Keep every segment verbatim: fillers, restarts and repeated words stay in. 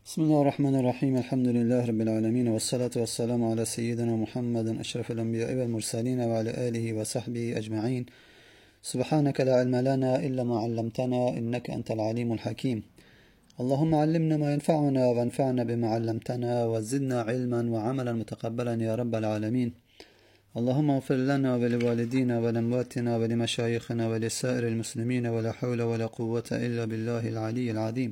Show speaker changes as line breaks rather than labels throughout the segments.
بسم الله الرحمن الرحيم الحمد لله رب العالمين والصلاة والسلام على سيدنا محمد أشرف الأنبياء والمرسلين وعلى آله وصحبه أجمعين. سبحانك لا علم لنا إلا ما علمتنا إنك أنت العليم الحكيم. اللهم علمنا ما ينفعنا وانفعنا بما علمتنا وزدنا علما وعملا متقبلا يا رب العالمين. اللهم اغفر لنا ولوالدينا ولأمواتنا ولمشايخنا ولسائر المسلمين ولا حول ولا قوة إلا بالله العلي العظيم.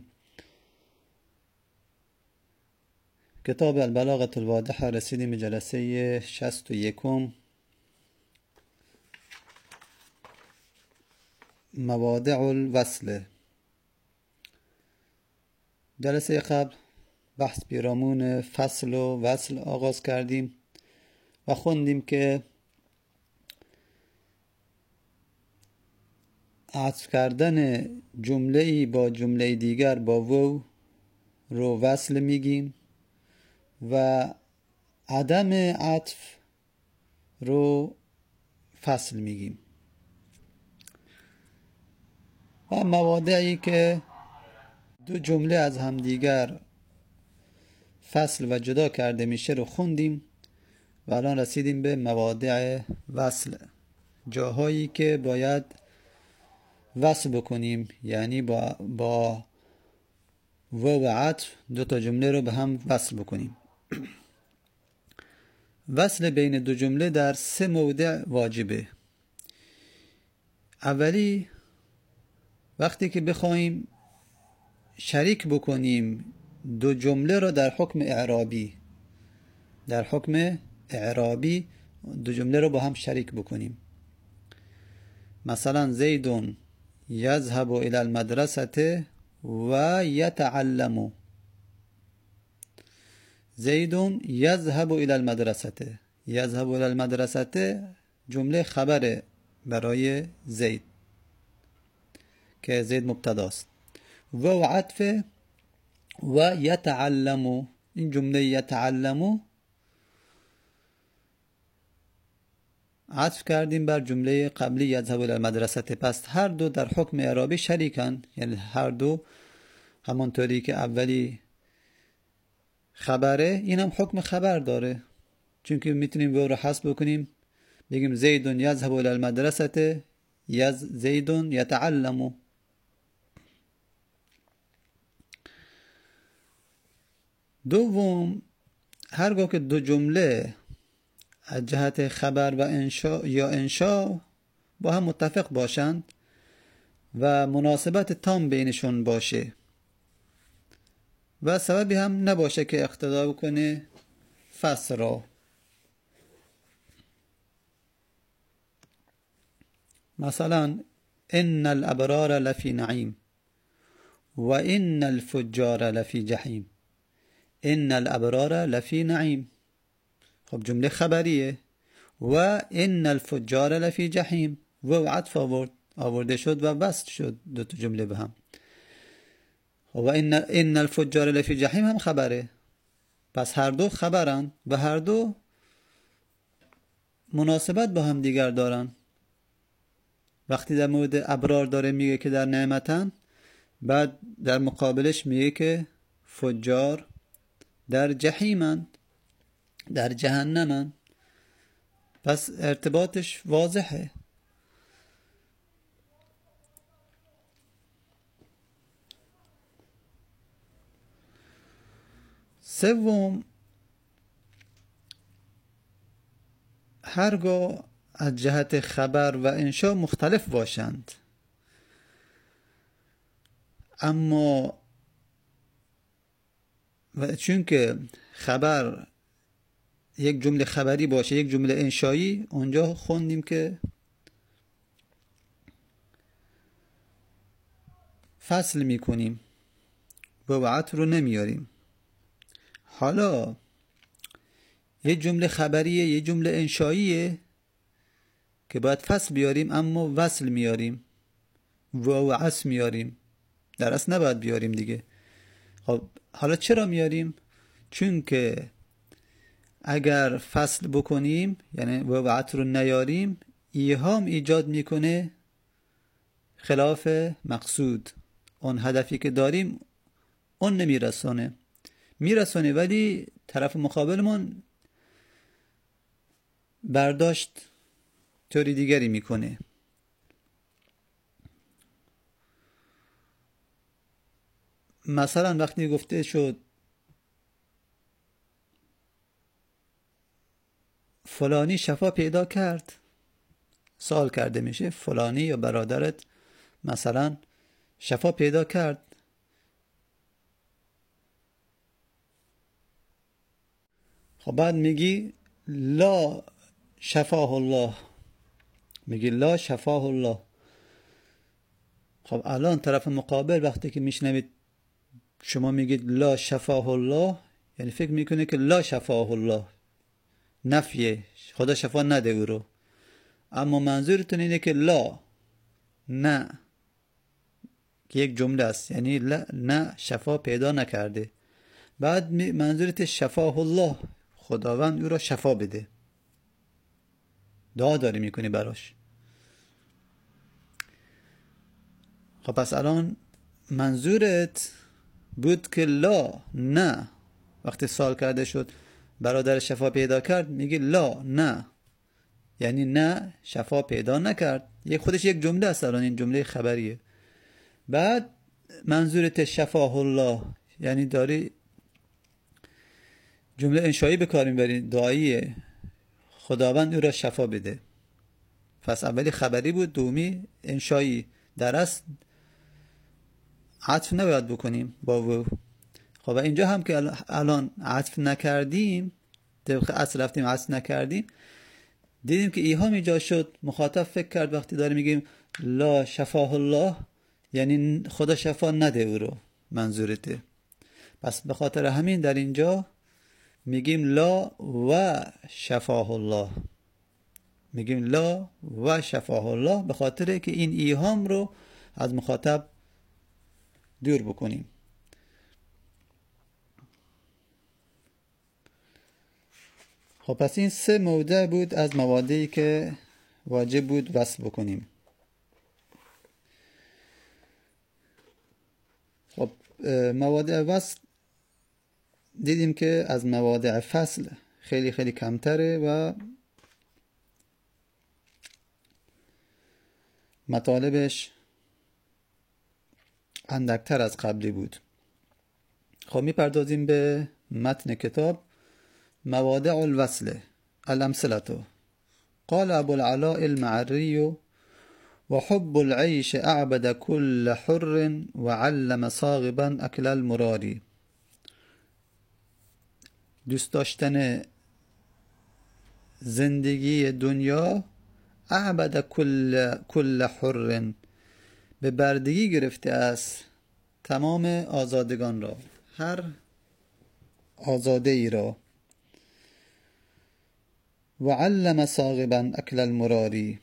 کتاب البلاغة الواضحة رسیدیم به جلسه شصت و یکم. موادع الوصل. جلسه قبل بحث پیرامون فصل و وصل آغاز کردیم و خوندیم که عطف کردن جمله‌ای با جمله دیگر با وو رو وصل میگیم و عدم عطف رو فصل میگیم. و مواضعی که دو جمله از همدیگر فصل و جدا کرده میشه رو خوندیم و الان رسیدیم به مواضع وصل، جاهایی که باید وصل بکنیم، یعنی با با و و عطف دو تا جمله رو به هم وصل بکنیم. وصل بین دو جمله در سه موضع واجبه. اولی، وقتی که بخوایم شریک بکنیم دو جمله را در حکم اعرابی در حکم اعرابی دو جمله را با هم شریک بکنیم. مثلا زیدون یذهب الی المدرسه و یتعلم. زیدون یذهب الی المدرسه. یذهب الی المدرسه جمله خبره برای زید که زید مبتداست. و عطف و یتعلم. این جمله یتعلم عطف کردیم بر جمله قبلی یذهب الی المدرسه، پس هر دو در حکم اعرابی شریکن، یعنی هر دو همانطوری که اولی خبره اینم حکم خبر داره، چون که میتونیم و رو حذف بکنیم بگیم زیدون یذهب الی المدرسه یز زیدون یتعلم. دوم، هرگاه که دو جمله از جهت خبر و انشا یا انشا با هم متفق باشند و مناسبت تام بینشون باشه و سببی هم نباشه که اقتضا کنه فصل را. مثلا ان الابرار لفی نعیم و ان الفجار لفی جحیم. ان الابرار لفی نعیم، خب جمله خبریه. و ان الفجار لفی جحیم، و عطف آورد آورده شد و وصل شد دو تا جمله به هم. و ان ان الفجار لفی جحیم هم خبره، پس هر دو خبرن و هر دو مناسبت با هم دیگر دارن. وقتی در مورد ابرار داره میگه که در نعمتن، بعد در مقابلش میگه که فجار در جحیمن، در جهنمن، پس ارتباطش واضحه. سوم، هرگاه از جهت خبر و انشا مختلف باشند اما و چون که خبر یک جمله خبری باشه یک جمله انشایی، اونجا خوندیم که فصل میکنیم و وعط رو نمیاریم. حالا یک جمله خبریه یک جمله انشاییه که باید فصل بیاریم اما وصل میاریم و وعص میاریم، در اصل نباید بیاریم دیگه. خب حالا چرا میاریم؟ چون که اگر فصل بکنیم یعنی و وعط رو نیاریم، ایهام ایجاد میکنه خلاف مقصود، اون هدفی که داریم اون نمیرسانه. میرسونه، ولی طرف مقابلمون برداشت طوری دیگری میکنه. مثلا وقتی گفته شد فلانی شفا پیدا کرد، سوال کرده میشه فلانی یا برادرت مثلا شفا پیدا کرد، خب بعد میگی لا شفاه الله، میگی لا شفاه الله. خب الان طرف مقابل وقتی که میشنوید شما میگید لا شفاه الله، یعنی فکر میکنه که لا شفاه الله، نفیه، خدا شفا نده او رو. اما منظورتون اینه که لا، نه، که یک جمله است، یعنی لا، نه شفا پیدا نکرده. بعد منظورت شفاه الله، خداوند او را شفا بده، دعا داری میکنی براش. خب پس الان منظورت بود که لا، نه. وقتی سوال کرده شد برادر شفا پیدا کرد، میگی لا، نه، یعنی نه شفا پیدا نکرد. یک خودش یک جمله است، الان این جمله خبریه. بعد منظورت شفاه الله، یعنی داری جمله انشایی به کار میبری، دعاییه، خداوند او را شفا بده. پس اولی خبری بود، دومی انشایی. در اصل عطف نباید بکنیم با و. خب اینجا هم که الان عطف نکردیم، طبق اصل رفتیم عطف نکردیم، دیدیم که ایهام ایجاد شد. مخاطب فکر کرد وقتی داریم میگیم لا شفاه الله یعنی خدا شفا نده او رو، منظورته. پس به خاطر همین در اینجا میگیم لا و شفاه الله، میگیم لا و شفاه الله به خاطر که این ایهام رو از مخاطب دور بکنیم. خب پس این سه موضع بود از موادی که واجب بود وصل بکنیم. خب مواد وصل دیدیم که از مواد فصل خیلی خیلی کمتره و مطالبش اندکتر از قبلی بود. خب میپردازیم به متن کتاب. موادع الوصل الامثلة. قال ابو العلاء المعري وحب العيش اعبد كل حر وعلم صاغبا اكل المراری. دوست داشتن زندگی دنیا اعبد کل کل حر، به بردگی گرفته است تمام آزادگان را، هر آزاده ای را. و علم صاغبا اکل المراری،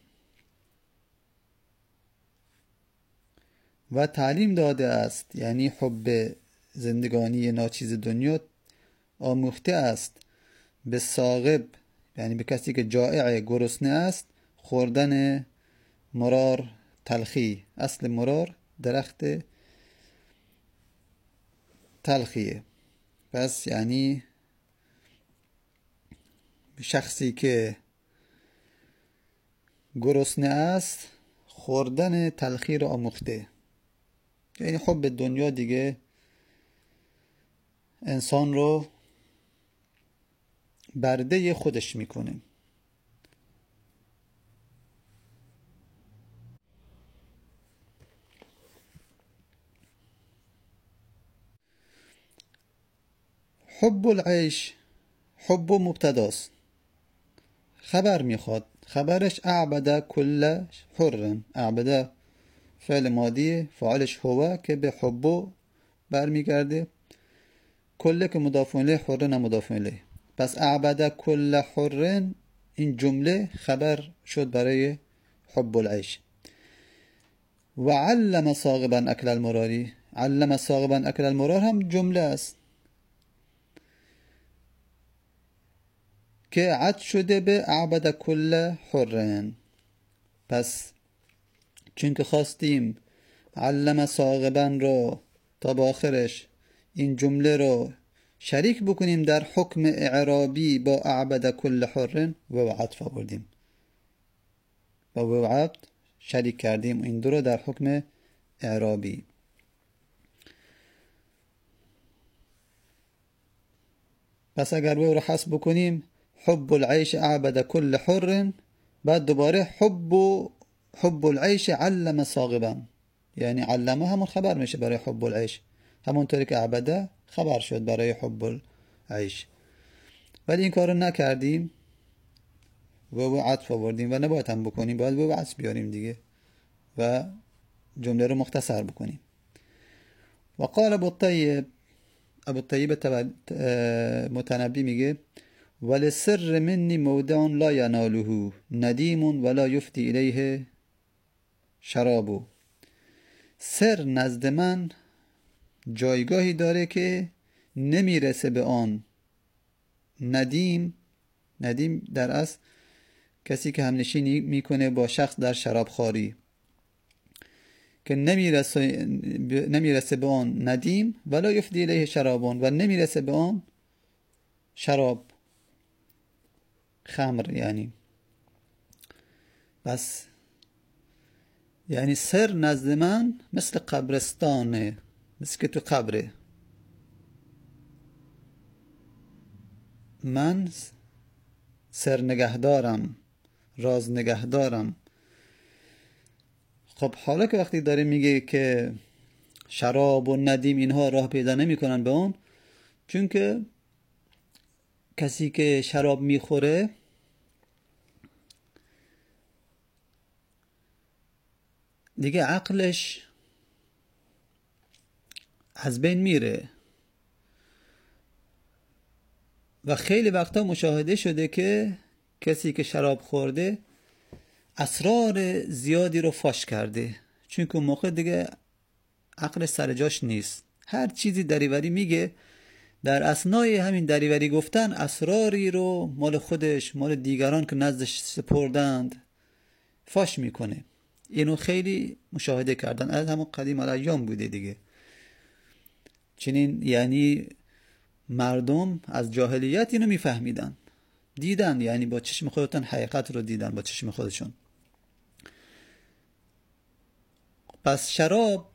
و تعلیم داده است، یعنی حب زندگانی ناچیز دنیا آموخته است به صاغب، یعنی به کسی که جائع گرسنه است، خوردن مرار، تلخی. اصل مرار درخت تلخیه. پس یعنی شخصی که گرسنه است خوردن تلخی رو آموخته. یعنی حب دنیا دیگه انسان رو برده خودش میکنه. حب العیش، حب مبتداست، خبر میخواد. خبرش اعبد کل حر، اعبد فعل ماضی، فاعلش هو که به حبو برمیگرده، کل که مضاف الیه، حر نه مضاف الیه. پس اعبد کل حر این جمله خبر شد برای حب العیش. و علم صاغبا اکل المراری، علم صاغبا اکل المرار هم جمله است که عد شده به اعبد کل حرن. پس چون که خواستیم علم صاغبا رو تا با آخرش این جمله رو شریک بکنیم در حکم اعرابی با اعبد کل حر و عطف آوردیم با و عبد شریک کردیم این دو رو در حکم اعرابی. پس اگر و رو حذف بکنیم حب العیش اعبد کل حر، بعد دوباره حب حب العیش علم صاغبا، یعنی علمه همون خبر میشه برای حب العیش، همونطوری که اعبده خبر شد برای حب العیش. ولی این کار رو نکردیم و و عطف آوردیم و نباید هم بکنیم، باید و عطف بیاریم دیگه و جمله رو مختصر بکنیم. و قال ابو الطیب، ابو الطیب متنبی میگه ولسر منی موضع لا یناله ندیم ولا یفتی الیه شراب. سر نزد من جایگاهی داره که نمیرسه به آن ندیم. ندیم در اصل کسی که همنشینی میکنه با شخص در شراب خواری، که نمیرسه نمیرسه به آن ندیم ولا یفدی الیه شرابون، و نمیرسه به آن شراب، خمر یعنی. بس یعنی سر نزد من مثل قبرستانه، مثل که تو قبره. من سر نگهدارم، راز نگهدارم. خب حالا که وقتی داره میگه که شراب و ندیم اینها راه پیدا نمی کنن به اون، چون که کسی که شراب میخوره دیگه عقلش از بین میره و خیلی وقتا مشاهده شده که کسی که شراب خورده اسرار زیادی رو فاش کرده، چون که اون موقع دیگه عقل سر جاش نیست، هر چیزی دریوری میگه، در اثنای همین دریوری گفتن اسراری رو مال خودش مال دیگران که نزدش سپردند فاش میکنه. اینو خیلی مشاهده کردن، از همون قدیم الایام بوده دیگه. چنین یعنی مردم از جاهلیت اینو میفهمیدن، دیدن، یعنی با چشم خودتون حقیقت رو دیدن با چشم خودشون. پس شراب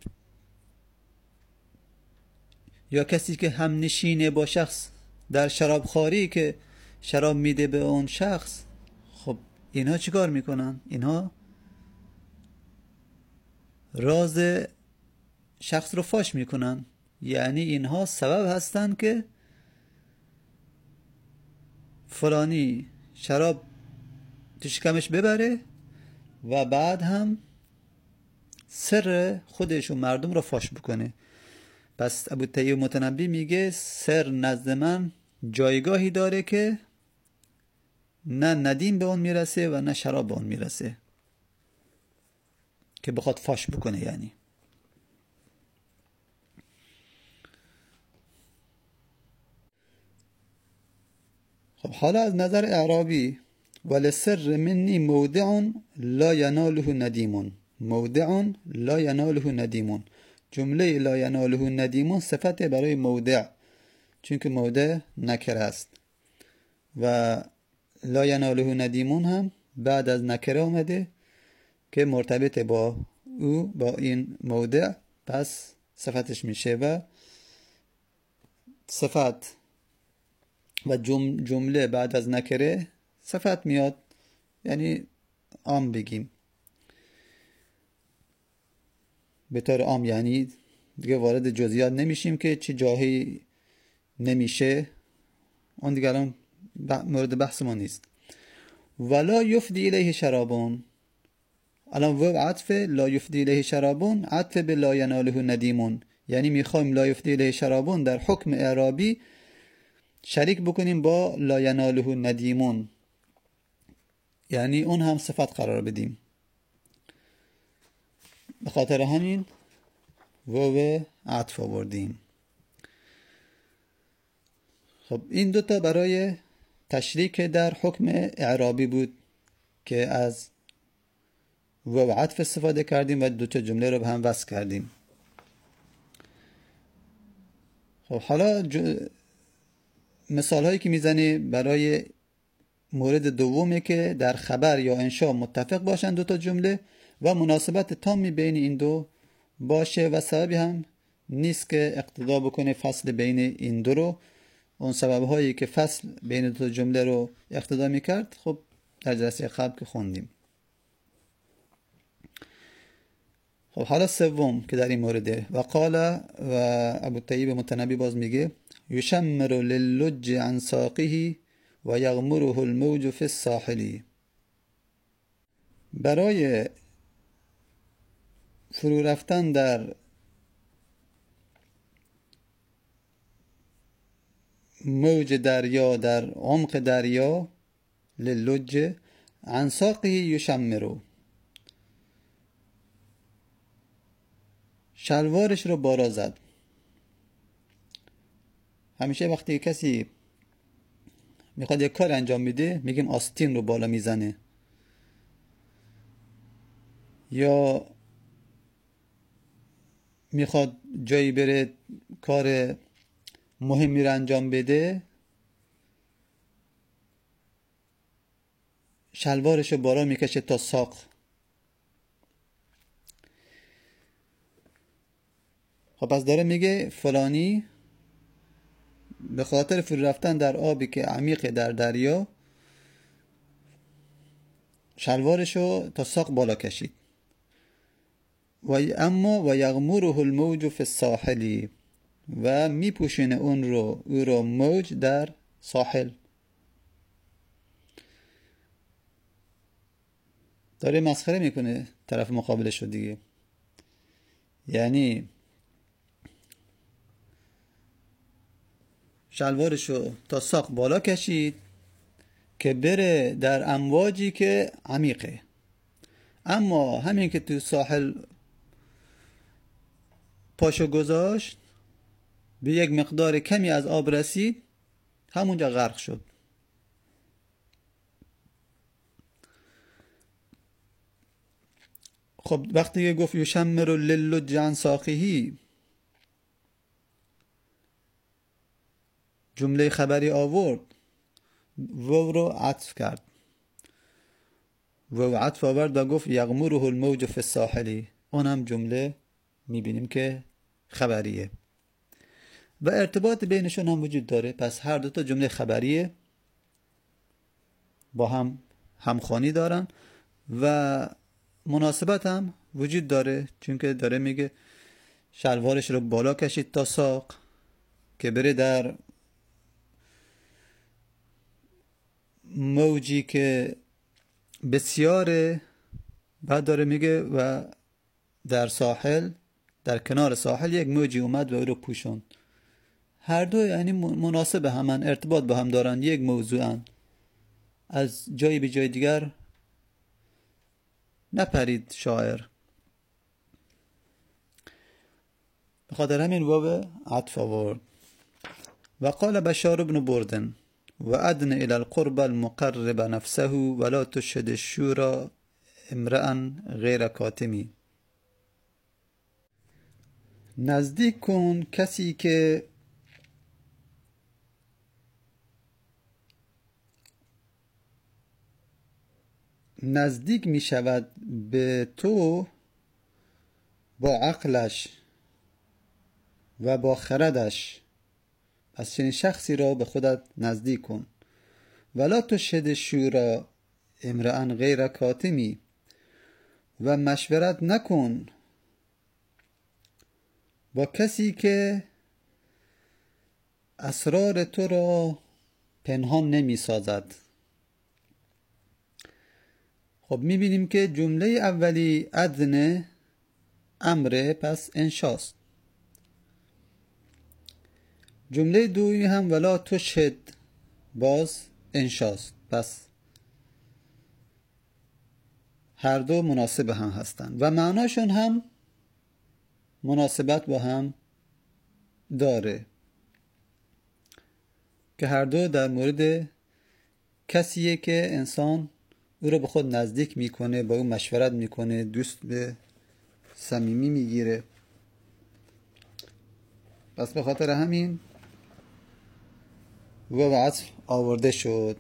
یا کسی که هم نشینه با شخص در شراب خواری که شراب میده به اون شخص، خب اینها چیکار میکنن؟ اینها راز شخص رو فاش میکنن، یعنی اینها سبب هستن که فلانی شراب تو شکمش ببره و بعد هم سر خودش و مردم رو فاش بکنه. پس ابو طیب متنبی میگه سر نزد من جایگاهی داره که نه ندیم به اون میرسه و نه شراب به اون میرسه که بخواد فاش بکنه. یعنی خب حالا از نظر اعرابی ولسر منی موضع لا یناله ندیم، موضع لا یناله ندیم، جمله لا یناله ندیم صفت برای موضع، چون که موضع نکره است و لا یناله ندیم هم بعد از نکره آمده که مرتبط با او با این موضع، پس صفتش میشه و صفت و جمله بعد از نکره صفت میاد، یعنی عام بگیم به طور عام، یعنی دیگه وارد جزئیات نمیشیم که چه جاهی نمیشه، اون دیگه الان مورد بحث ما نیست. ولا یفدی الیه شرابون، الان و عطف لا یفدی الیه شرابون عطف به لا یناله ندیمون، یعنی میخوایم لا یفدی الیه شرابون در حکم اعرابی شریک بکنیم با لا یناله ندیمون، یعنی اون هم صفت قرار بدیم. به خاطر همین و عطف آوردیم. خب این دوتا برای تشریک در حکم اعرابی بود که از و عطف استفاده کردیم و دوتا جمله رو به هم وصل کردیم. خب حالا مثال هایی که میزنه برای مورد دومه که در خبر یا انشا متفق باشن دو تا جمله و مناسبت تامی بین این دو باشه و سببی هم نیست که اقتضا بکنه فصل بین این دو رو. اون سبب هایی که فصل بین دو تا جمله رو اقتضا میکرد خب در جلسه قبل که خوندیم. خب حالا سوم که در این مورده و قال و ابو طیب متنبی باز میگه یشمر للج عن ساقه و یغمره الموج فی الساحل. برای فرو رفتن در موج دریا در عمق دریا للج عن ساقه یشمره، شلوارش رو بالا زد. همیشه وقتی کسی میخواد یک کار انجام میده میگیم آستین رو بالا میزنه، یا میخواد جایی بره کار مهمی رو انجام بده شلوارش رو بالا میکشه تا ساق. خب پس داره میگه فلانی به خاطر فرو رفتن در آبی که عمیق در دریا شلوارشو تا ساق بالا کشید. و اما و یغمره الموج فی الساحل، و میپوشونه اون رو او رو موج در ساحل. داره مسخره میکنه طرف مقابلش رو دیگه، یعنی شلوارشو تا ساق بالا کشید که بره در امواجی که عمیقه، اما همین که تو ساحل پاشو گذاشت به یک مقدار کمی از آب رسید همونجا غرق شد. خب وقتی که گفت یشمر للج عن ساقه جمله خبری آورد، وو رو عطف کرد، وو عطف آورد و گفت یغمره الموج فی الساحل، اون هم جمله میبینیم که خبریه و ارتباط بینشون هم وجود داره. پس هر دو تا جمله خبریه با هم همخوانی دارن و مناسبت هم وجود داره، چون که داره میگه شلوارش رو بالا کشید تا ساق که بره در موجی که بسیاره، بعد داره میگه و در ساحل در کنار ساحل یک موجی اومد و او رو پوشوند. هر دو یعنی مناسب همن، ارتباط با هم دارن، یک موضوعن، از جایی به جای دیگر نپرید شاعر. بخاطر همین واو عطف آورد. و قال بشار بن بردن و ادن الى القرب المقرب نفسه ولا تشهد الشورى امرأ غیر کاتمی. نزدیک کن کسی که نزدیک می شود به تو با عقلش و با خردش، پس چنین شخصی را به خودت نزدیک کن. ولا تشهد الشورى امرأ غیر کاتمی، و مشورت نکن با کسی که اسرار تو را پنهان نمی سازد. خب میبینیم که جمله اولی ادن امره، پس انشاست. جمله دومی هم ولا تشهد باز انشاست، پس هر دو مناسب هم هستند و معناشون هم مناسبت با هم داره که هر دو در مورد کسیه که انسان او رو به خود نزدیک میکنه، با او مشورت میکنه، دوست به صمیمی میگیره. پس به خاطر همین و و عطف آورده شد.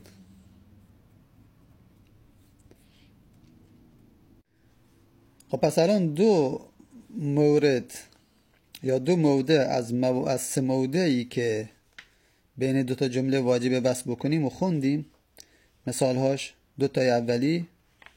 خب پس الان دو مورد یا دو موضع از, مو... از سه موضعی که بین دو تا جمله واجب وصل بکنیم و خوندیم. مثالهاش دو تای اولی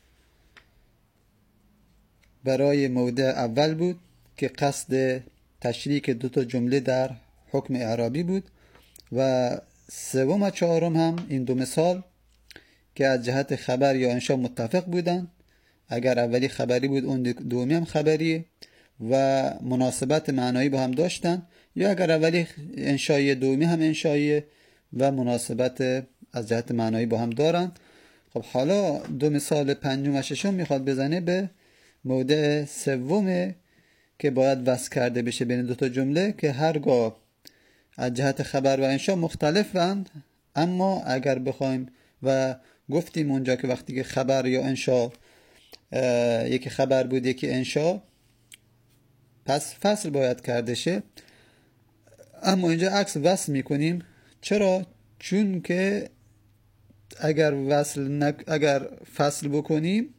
برای موضع اول بود که قصد تشریک دو تا جمله در حکم اعرابی بود و سوم و چهارم هم این دو مثال که از جهت خبر یا انشا متفق بودن. اگر اولی خبری بود اون دومی هم خبریه و مناسبت معنایی با هم داشتن، یا اگر اولی انشایی دومی هم انشایی و مناسبت از جهت معنایی با هم دارن. خب حالا دو مثال پنجم و ششم میخواد بزنه به موضع سومه که باید وصل کرده بشه بین دو تا جمله که هرگاه از جهت خبر و انشا مختلفن، اما اگر بخوایم و گفتیم اونجا که وقتی که خبر یا انشا یکی خبر بود یکی انشا پس فصل باید کرده شه، اما اینجا عکس وصل میکنیم. چرا؟ چون که اگر وصل نک... اگر فصل بکنیم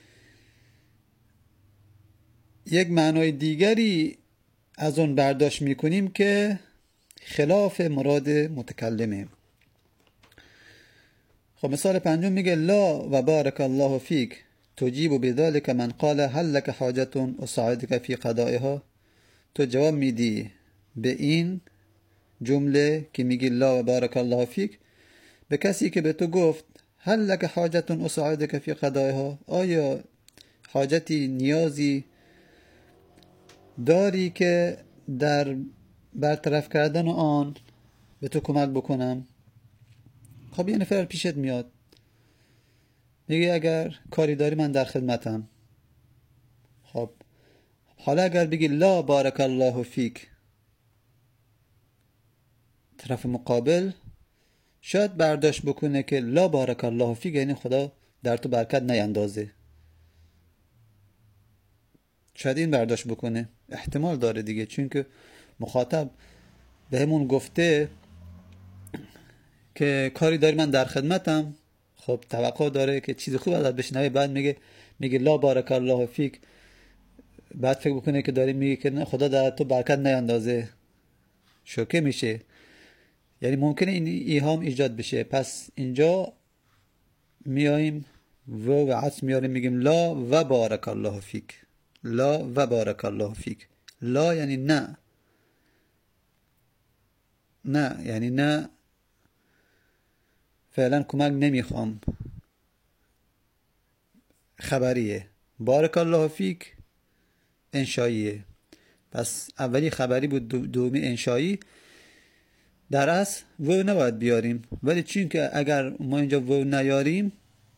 یک معنای دیگری از اون برداشت میکنیم که خلاف مراد متکلمه. خب مثال پنجم میگه لا و بارک الله فیک تجیب بذلك من قال هل لك حاجت اساعدك فی قضائها. تو جواب میدی به این جمله که میگی لا و بارک الله فیک به کسی که به تو گفت هل لك حاجت اساعدك فی قضائها، آیا حاجتی نیازی داری که در برطرف کردن آن به تو کمک بکنم؟ خب یه نفر پیشت میاد میگه اگر کاری داری من در خدمتم. خب حالا اگر بگی لا بارک الله فیک، طرف مقابل شاید برداشت بکنه که لا بارک الله فیک یعنی خدا در تو برکت نیندازه. شاید این برداشت بکنه، احتمال داره دیگه، چون که مخاطب به همون گفته که کاری داری من در خدمتم. خب توقع داره که چیز خوب ازت بشنوه، بعد میگه میگه لا بارک الله فیک، بعد فکر بکنه که داری میگه که خدا در تو برکت نیندازه، شوکه میشه. یعنی ممکنه این ایهام ایجاد بشه. پس اینجا میاییم و و عطف میاریم میگیم لا و بارک الله فیک. لا و بارک الله فیک. لا یعنی نه، نه یعنی نه فعلا کمک نمیخوام، خبریه. بارک الله فیک انشاییه. پس اولی خبری بود، دومی انشایی. در اصل و نباید بیاریم، ولی چون که اگر ما اینجا و نیاریم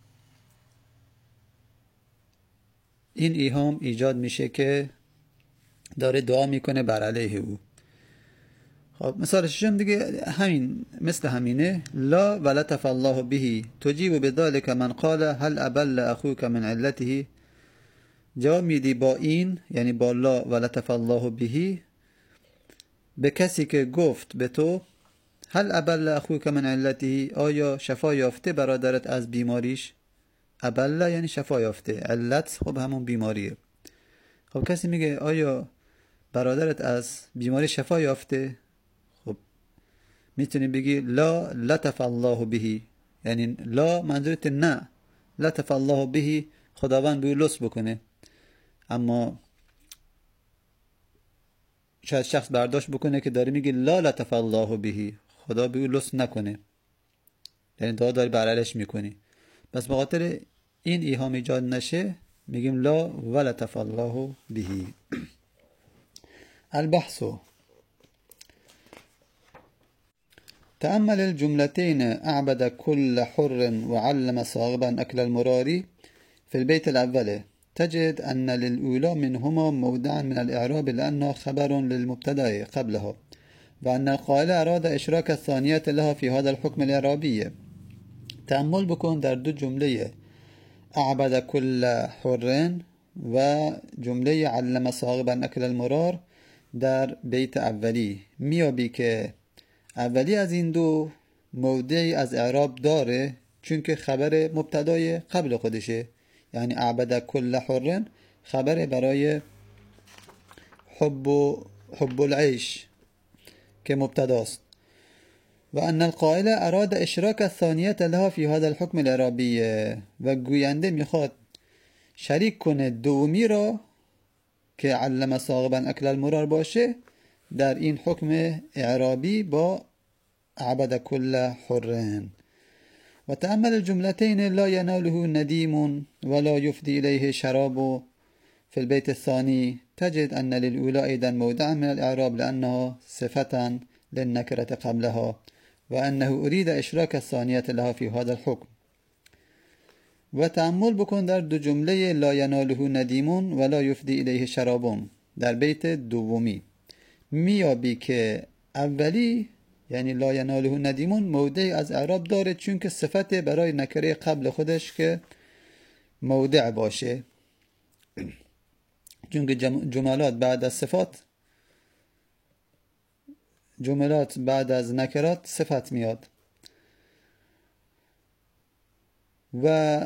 این ایهام ایجاد میشه که داره دعا میکنه بر علیه او. خب مثال ششم دیگه همین مثل همینه. لا ولطف الله به تجیب بذلك من قال هل ابل اخوك من علته. جواب میدی با این، یعنی با لا ولطف الله به، به کسی که گفت به تو هل ابل اخوك من علته، آیا شفا یافته برادرت از بیماریش؟ ابل یعنی شفا یافته، علت خب همون بیماریه. خب کسی میگه آیا برادرت از بیماری شفا یافته؟ خب میتونی بگی لا لطف الله به، یعنی لا منظورت نه، لطف الله به خداوند به لطف بکنه. اما شاید شخص برداشت بکنه که داری میگی لا لطف الله به، خدا به لطف نکنه، یعنی دعا داری بر علیش میکنی. پس به خاطر این ایهام ایجاد نشه میگیم لا ولطف الله به. البحث. تأمل الجملتين أعبد كل حر وعلم صاغبا أكل المراري في البيت الأول، تجد أن للأولى منهما موضعا من الإعراب لأنها خبر للمبتدأ قبلها، وأن القائل أراد إشراك الثانية لها في هذا الحكم الإعرابي. تأمل بكون در دو جمله أعبد كل حر و جمله علم صاغبا أكل المرار در بیت اولی، میابی که اولی از این دو موضعی از اعراب داره چون که خبر مبتدای قبل خودشه. یعنی اعبد کل حر خبر برای حب و حب العیش که مبتداست. و ان القائل اراد اشراک الثانیه لها فی هذا الحکم الاعرابی، و گوینده میخواد شریک کنه دومی را که علم ثاقبا اکل المرار باشه در این حکم اعرابی با عبد کل حرن. و تأمل الجملتين لا يناله ندیم ولا يفضي إليه شراب في البيت الثاني تجد أن للأولى أيضا موضعا من الإعراب لأنها صفة للنكرة قبلها، وأنه أريد إشراك الثانية لها في هذا الحكم. و تأمل بکن در دو جمله لا يناله ندیم ولا يفضي إليه شراب در بیت دومی، میابی که اولی یعنی لا یناله ندیمون موضعی از اعراب داره چون که صفت برای نکره قبل خودش که موضع باشه، چون که جملات بعد از صفات جملات بعد از نکرات صفت میاد. و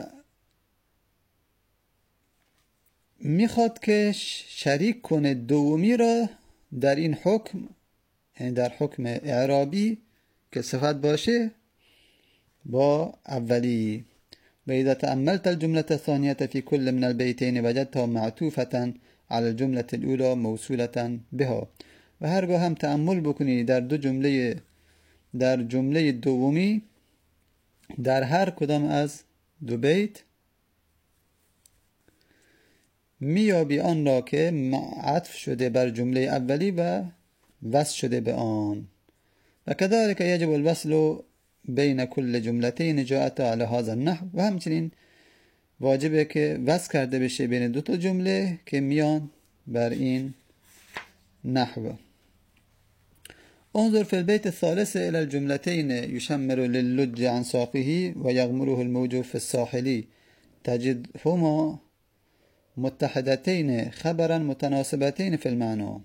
میخواد که شریک کنه دومی را در این حکم، یعنی در حکم اعرابی که صفت باشه با اولی. و اذا تأملت الجملة الثانية في كل من البيتين وجدتها معطوفة على الجملة الأولى موصولة بها. و هرگاه هم تأمل بکنی در دو جمله در جمله دومی در هر کدام از دو بیت میابی آن را که عطف شده بر جمله اولی و وصل شده به آن. و كذلك يجب الوصل بین کل جملتين جاءت على هذا النحو. و همچنین واجبه که وصل کرده بشه بین دو تا جمله که میان بر این نحو. انظر في البيت الثالث الى الجملتين يشمر للج عن ساقه ويغمره الموج في الساحل تجدهما متحدتين خبرا متناسبتين في المعنى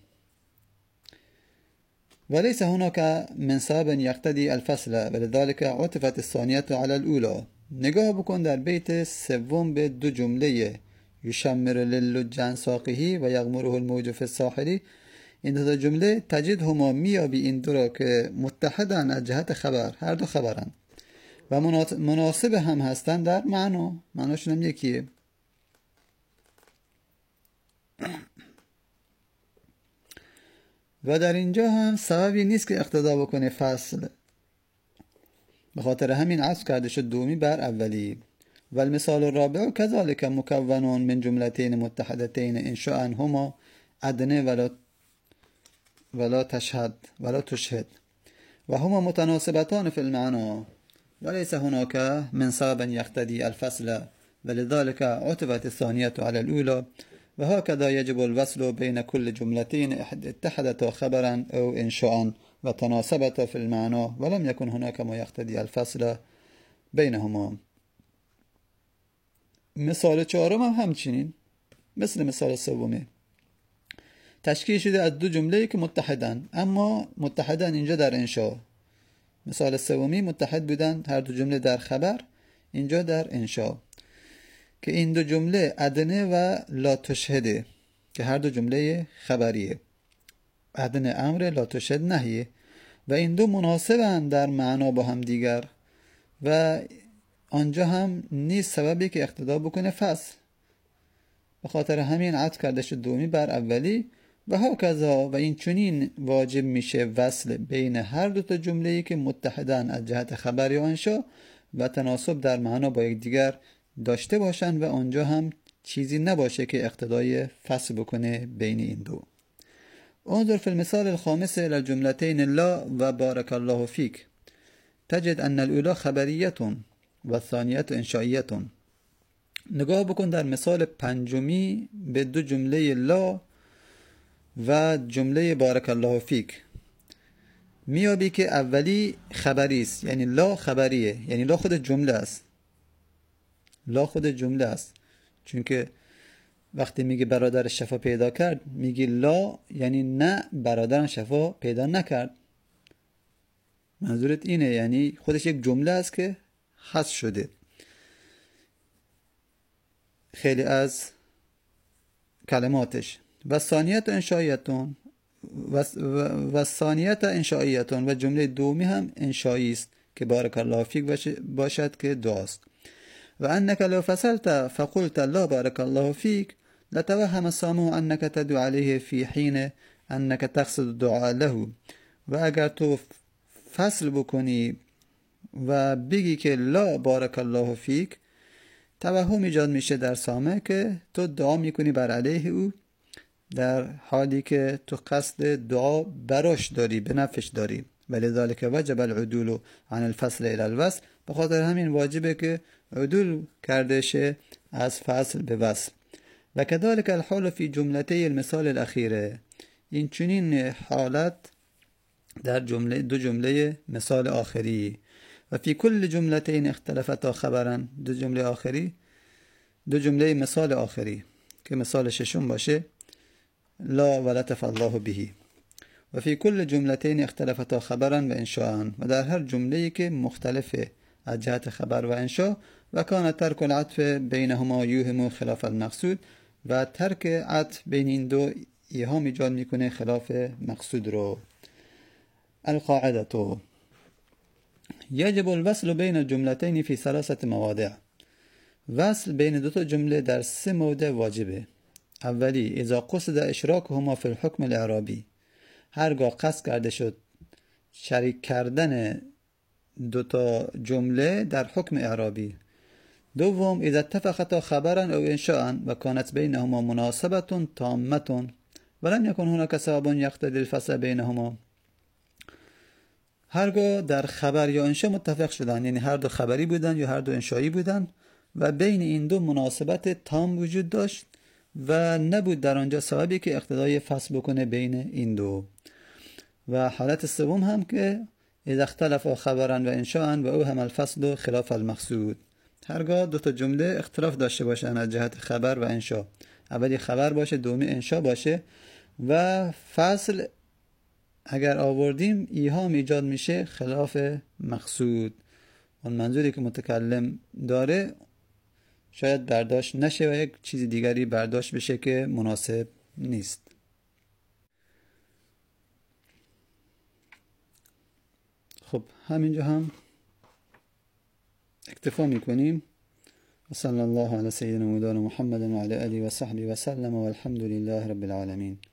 وليس هناك من سبب يقتضي الفصل ولذلك عطفت الثانية على الأولى. نگاه بکن در بیت سوم به دو جمله یشمر للج عن ساقه و یغمره الموج في الساحل، این دو جمله تجد هما میابی این دو را که متحدن از جهت خبر، هر دو خبرن و مناسب هم هستن در معنا، معناشون هم یکیه. و در اینجا هم سببی نیست که اقتضا بکنه فصل، به خاطر همین عطف کرده شد دومی بر اولی. و المثال الرابع كذلك مكون من جملتين متحدتين انشاء هما ادنه ولا ولا تشهد ولا تشهد و هما متناسبتان في المعنى وليس هناك من سبب يقتضي الفصل ولذلك عطفت الثانية على الأولى. وهكذا يجب الوصل بين كل جملتين اتحدتا خبرا أو إنشاء وتناسبتا في المعنى ولم يكن هناك ما يقتضي الفصل بينهما. مثال چهارم هم همچنین مثل مثال سومه، تشکیل شده از دو جمله که متحدن، اما متحدن اینجا در انشاء. مثال سومی متحد بودن هر دو جمله در خبر، اینجا در انشاء، که این دو جمله ادنه و لا تشهده که هر دو جمله خبریه. ادنه امر، لا تشهد نهیه و این دو مناسبن در معنا با هم دیگر و آنجا هم نیست سببی که اقتضا بکنه فصل، به خاطر همین عطف کرده شد دومی بر اولی. و هکذا و این چنین واجب میشه وصل بین هر دو تا جمله‌ای که متحدن از جهت خبر یا انشا و تناسب در معنا با یکدیگر داشته باشن و آنجا هم چیزی نباشه که اقتضای فصل بکنه بین این دو. انظر في المثال الخامس الى الجملتين لا و بارك الله فيك تجد ان الاولى خبریه و الثانیه انشائیه. نگاه بکن در مثال پنجمی به دو جمله لا و جمله بارک الله فیک، میابی که اولی خبری است، یعنی لا خبریه، یعنی لا خود جمله است. لا خود جمله است، چون که وقتی میگه برادر شفا پیدا کرد میگی لا، یعنی نه برادرم شفا پیدا نکرد، منظورت اینه، یعنی خودش یک جمله است که حذف شده. خیلی از کلماتش. و ثانیت انشائیتون و ثانیت انشائیتون و جمله دومی هم انشایی است که بارک الله فیک باشد که دعاست. و انک لو فصلت فقلت لا بارک الله فیک لتوهم السامع انک تدعو علیه فی حین انک تقصد دعا له. و اگر تو فصل بکنی و بگی که لا بارک الله فیک، توهم ایجاد میشه در سامع که تو دعا میکنی بر علیه او، در حالی که تو قصد دعا براش داری، به نفعش داری. ولذلك وجب العدول عن الفصل الى الوصل. به خاطر همین واجبه که عدول کرده شه از فصل به وصل. و كذلك الحال في جملتي المثال الاخیره. این چنین حالت در جمله دو جمله مثال آخری. و فی کل جملتین اختلفتا خبرا. دو جمله آخری، دو جمله مثال آخری که مثال ششم باشه، لا ولطف الله به. و فی کل جملتین اختلفتا خبرا و انشاء. و در هر جمله‌ای که مختلفه از جهت خبر و انشاء. و کان ترک العطف بینهما یوهم خلاف المقصود. و ترک عطف بین این دو ایهام ایجاد میکنه خلاف مقصود رو. القاعده تو یجب الوصل بین الجملتین فی ثلاثه مواضع. وصل بین دو تا جمله در سه موضع واجبه. اولی، اذا قصد اشراکهما فی الحکم الاعرابی. هرگاه قصد کرده شد شریک کردن دو تا جمله در حکم اعرابی. دوم، اذا اتفقتا خبرا او انشاء و کانت بینهما مناسبه تامه ولم یکن هناک سبب یقتضی الفصل بینهما. هرگاه در خبر یا انشاء متفق شدن، یعنی هر دو خبری بودن یا هر دو انشایی بودن و بین این دو مناسبت تام وجود داشت و نبود در آنجا سببی که اقتضای فصل بکنه بین این دو. و حالت سوم هم که اذا اختلف خبرا و انشاء و او هم الفصل خلاف المقصود. هرگاه دو تا جمله اختلاف داشته باشن از جهت خبر و انشاء، اولی خبر باشه دومی انشاء باشه و فصل اگر آوردیم ایهام ایجاد میشه خلاف مقصود. اون منظوری که متکلم داره شاید برداشت نشه و یک چیز دیگری برداشت بشه که مناسب نیست. خب همینجا هم اکتفا میکنیم. و صلی الله علی سیدنا مولانا محمد و علی آله و صحبه و سلم و الحمد لله رب العالمین.